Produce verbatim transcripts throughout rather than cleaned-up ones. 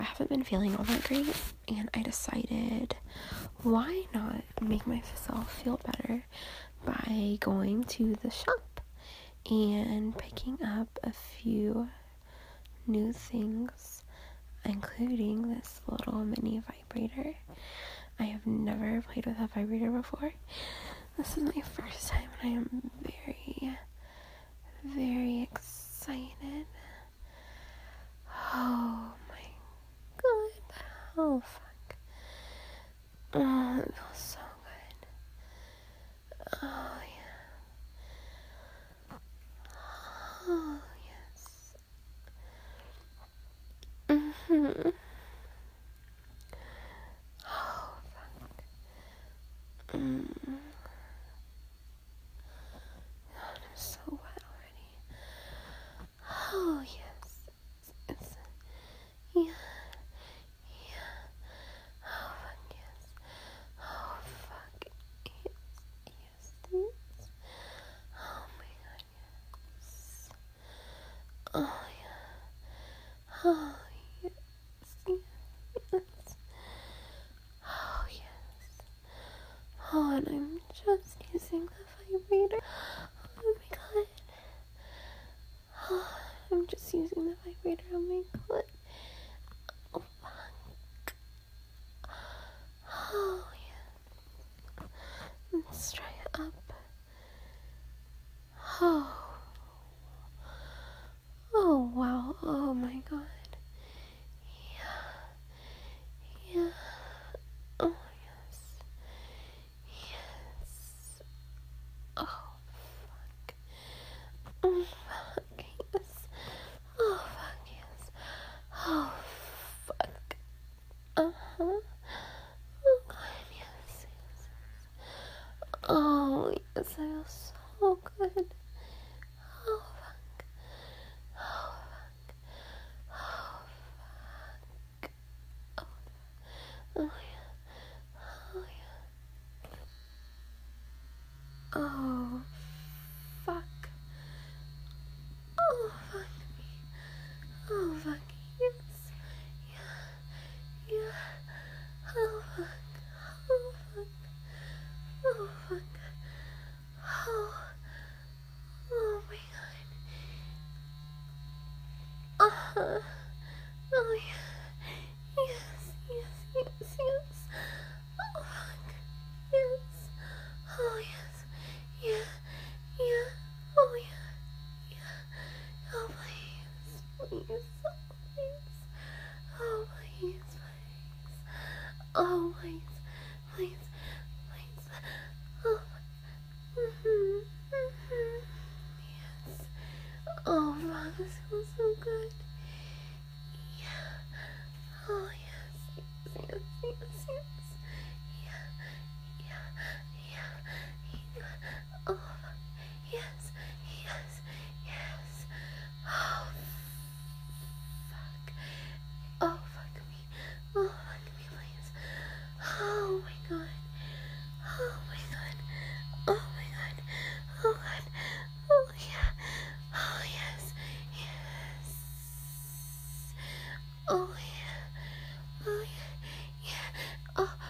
I haven't been feeling all that great, and I decided, why not make myself feel better by going to the shop and picking up a few new things, including this little mini vibrator. I have never played with a vibrator before. This is my first time, and I am very, very excited. Oh my god. Oh fuck. Oh, it feels so good. Oh yeah. Oh yes. Mm-hmm. Oh fuck. Mm. God, I'm so wet already. Oh yes. It's, it's yeah. Yeah. Oh fuck yes. Oh fuck yes. Yes. Yes. Oh my god yes. Oh yeah. Oh yes. Yes. Yes. Oh yes. Oh, and I'm just using the vibrator. Oh my god. Oh, I'm just using the vibrator. Oh my god. Oh fuck. Oh yeah. Let's try it up. Oh. Oh wow. Oh my god. Yeah. Yeah. Oh yes. Yes. Oh fuck. Oh fuck yes. Oh fuck yes. Oh fuck. Uh-huh. Oh god yes. Yes. Oh yes. I feel so good. Oh fuck. Oh fuck. Oh fuck. Oh, oh yeah. Oh yeah. Oh fuck. Oh fuck me. Oh fuck yes. Yeah. Yeah. Oh fuck. Oh fuck. Oh fuck. Oh. Oh my god. Uh-huh. Oh yeah. Yes. Yes. Yes. Yes. Oh fuck. Yes. Oh yes. Yeah. Yeah. Oh yeah. Yeah. Oh please. Please. Oh please. Oh please. Please. Oh please. Please. Please. Oh. Mm-hmm. Mm-hmm. Yes. Oh wow, this feels so good. Yeah. Oh yes. Yes. Yes. Yes. Yes. Yeah. Yeah. Yeah. Oh, yes, yes, yes. Oh, fuck. Oh, fuck me. Oh, fuck me, please. Oh, my God. Oh, my God. Oh, my God. Oh, God. Oh, yeah. Oh, yes. Yes. Oh, yeah. Oh, yeah. Yeah. Oh,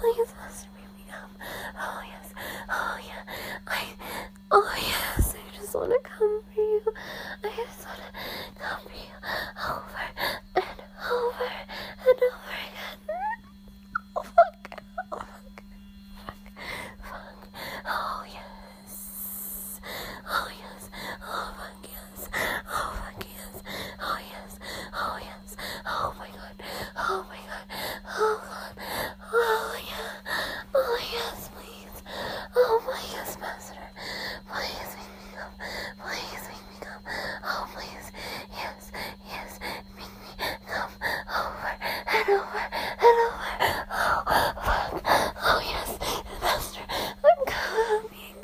Please, Master, make me come. Oh, yes. Oh, yeah. I, oh, yes. I just want to come for you. I just want to come for you over and over and over again. Oh, fuck. Oh, fuck. Fuck. Fuck. Oh, yes. Oh, yes. Oh, fuck, yes. Oh, fuck, yes. Oh, yes. Oh, yes. Oh, my God. Oh, my God. Oh, God. Oh, yeah. Oh, yes, please. Oh, my yes, Master. Please make me come. Please make me come. Oh, please. Yes, yes. Make me come over and over and over. Oh, fuck. Oh, yes, Master. I'm coming.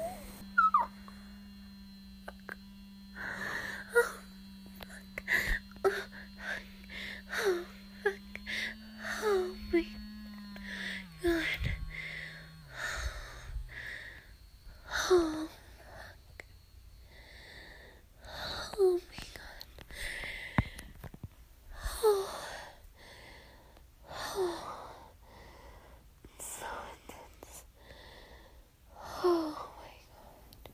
Oh, fuck. Oh, fuck. Oh, fuck. Oh, my God. Oh, fuck. Oh, my God. Oh, oh. It's so intense. Oh, my God.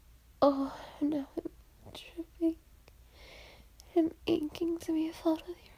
Oh, now I'm tripping. I'm aching to be filled with your